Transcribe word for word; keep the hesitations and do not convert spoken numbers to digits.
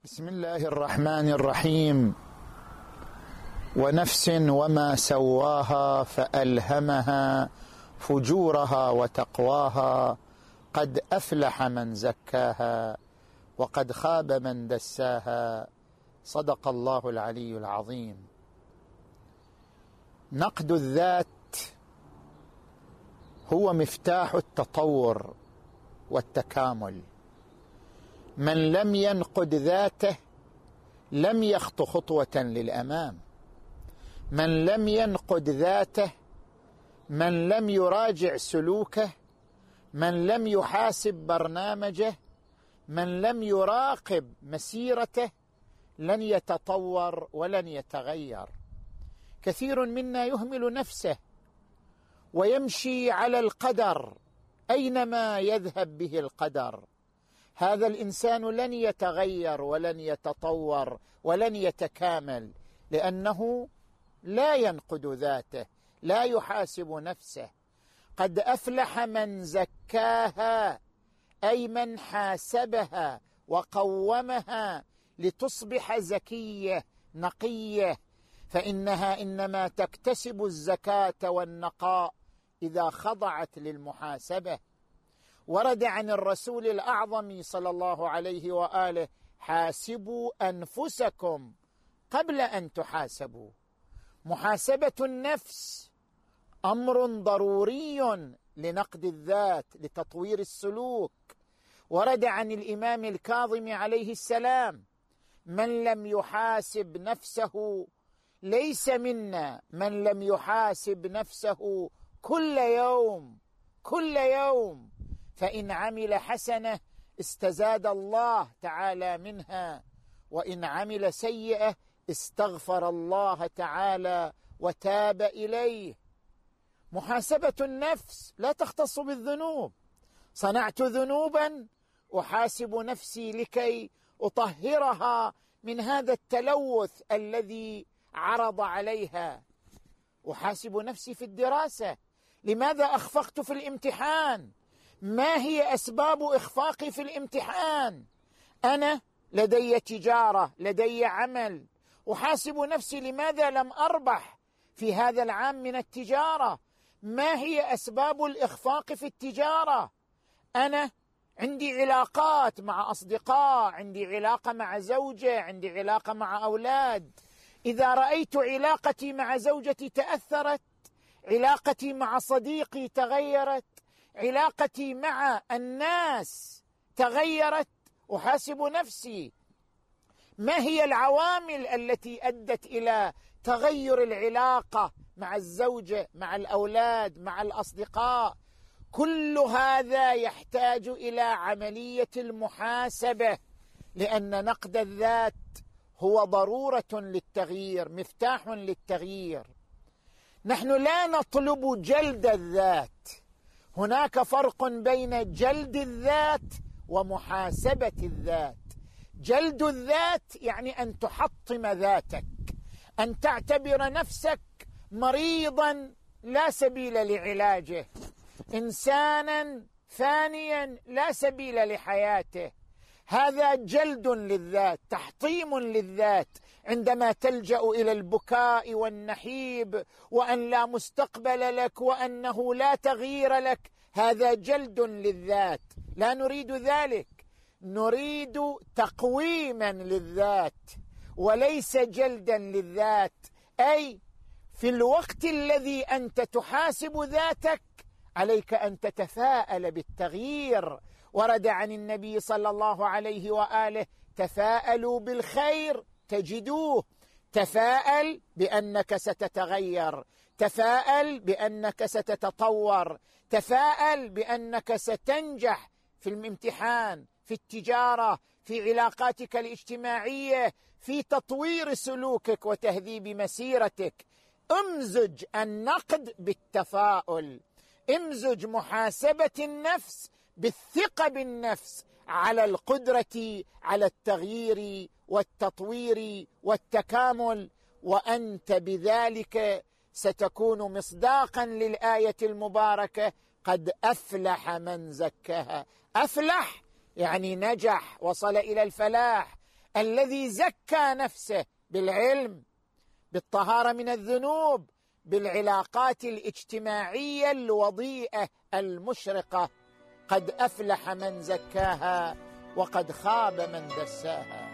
بسم الله الرحمن الرحيم. ونفس وما سواها فألهمها فجورها وتقواها قد أفلح من زكاها وقد خاب من دساها. صدق الله العلي العظيم. نقد الذات هو مفتاح التطور والتكامل. من لم ينقد ذاته لم يخط خطوة للأمام. من لم ينقد ذاته، من لم يراجع سلوكه، من لم يحاسب برنامجه، من لم يراقب مسيرته لن يتطور ولن يتغير. كثير منا يهمل نفسه ويمشي على القدر أينما يذهب به القدر. هذا الإنسان لن يتغير ولن يتطور ولن يتكامل، لأنه لا ينقد ذاته، لا يحاسب نفسه. قد أفلح من زكاها، أي من حاسبها وقومها لتصبح زكية نقية، فإنها إنما تكتسب الزكاة والنقاء إذا خضعت للمحاسبة. ورد عن الرسول الأعظم صلى الله عليه وآله: حاسبوا أنفسكم قبل أن تحاسبوا. محاسبة النفس أمر ضروري لنقد الذات، لتطوير السلوك. ورد عن الإمام الكاظم عليه السلام: من لم يحاسب نفسه ليس منا، من لم يحاسب نفسه كل يوم كل يوم فإن عمل حسنة استزاد الله تعالى منها، وإن عمل سيئة استغفر الله تعالى وتاب إليه. محاسبة النفس لا تختص بالذنوب. صنعت ذنوبا أحاسب نفسي لكي أطهرها من هذا التلوث الذي عرض عليها. أحاسب نفسي في الدراسة: لماذا أخفقت في الامتحان؟ ما هي أسباب إخفاقي في الامتحان؟ أنا لدي تجارة، لدي عمل، أحاسب نفسي: لماذا لم أربح في هذا العام من التجارة؟ ما هي أسباب الإخفاق في التجارة؟ أنا عندي علاقات مع أصدقاء، عندي علاقة مع زوجة، عندي علاقة مع أولاد. إذا رأيت علاقتي مع زوجتي تأثرت، علاقتي مع صديقي تغيرت، علاقتي مع الناس تغيرت، أحاسب نفسي: ما هي العوامل التي أدت إلى تغير العلاقة مع الزوجة، مع الأولاد، مع الأصدقاء؟ كل هذا يحتاج إلى عملية المحاسبة، لأن نقد الذات هو ضرورة للتغيير، مفتاح للتغيير. نحن لا نطلب جلد الذات. هناك فرق بين جلد الذات ومحاسبة الذات. جلد الذات يعني أن تحطم ذاتك، أن تعتبر نفسك مريضا لا سبيل لعلاجه، إنسانا فانيا لا سبيل لحياته. هذا جلد للذات، تحطيم للذات، عندما تلجأ إلى البكاء والنحيب وأن لا مستقبل لك وأنه لا تغيير لك. هذا جلد للذات، لا نريد ذلك. نريد تقويما للذات وليس جلدا للذات. أي في الوقت الذي أنت تحاسب ذاتك عليك أن تتفاءل بالتغيير. ورد عن النبي صلى الله عليه وآله: تفاءلوا بالخير تجدوه. تفاءل بأنك ستتغير، تفاءل بأنك ستتطور، تفاءل بأنك ستنجح في الامتحان، في التجارة، في علاقاتك الاجتماعية، في تطوير سلوكك وتهذيب مسيرتك. امزج النقد بالتفاؤل، امزج محاسبة النفس بالثقة بالنفس على القدرة على التغيير والتطوير والتكامل، وأنت بذلك ستكون مصداقا للآية المباركة: قد أفلح من زكاها. أفلح يعني نجح، وصل إلى الفلاح. الذي زكى نفسه بالعلم، بالطهارة من الذنوب، بالعلاقات الاجتماعية الوضيئة المشرقة. قد أفلح من زكاها وقد خاب من دساها.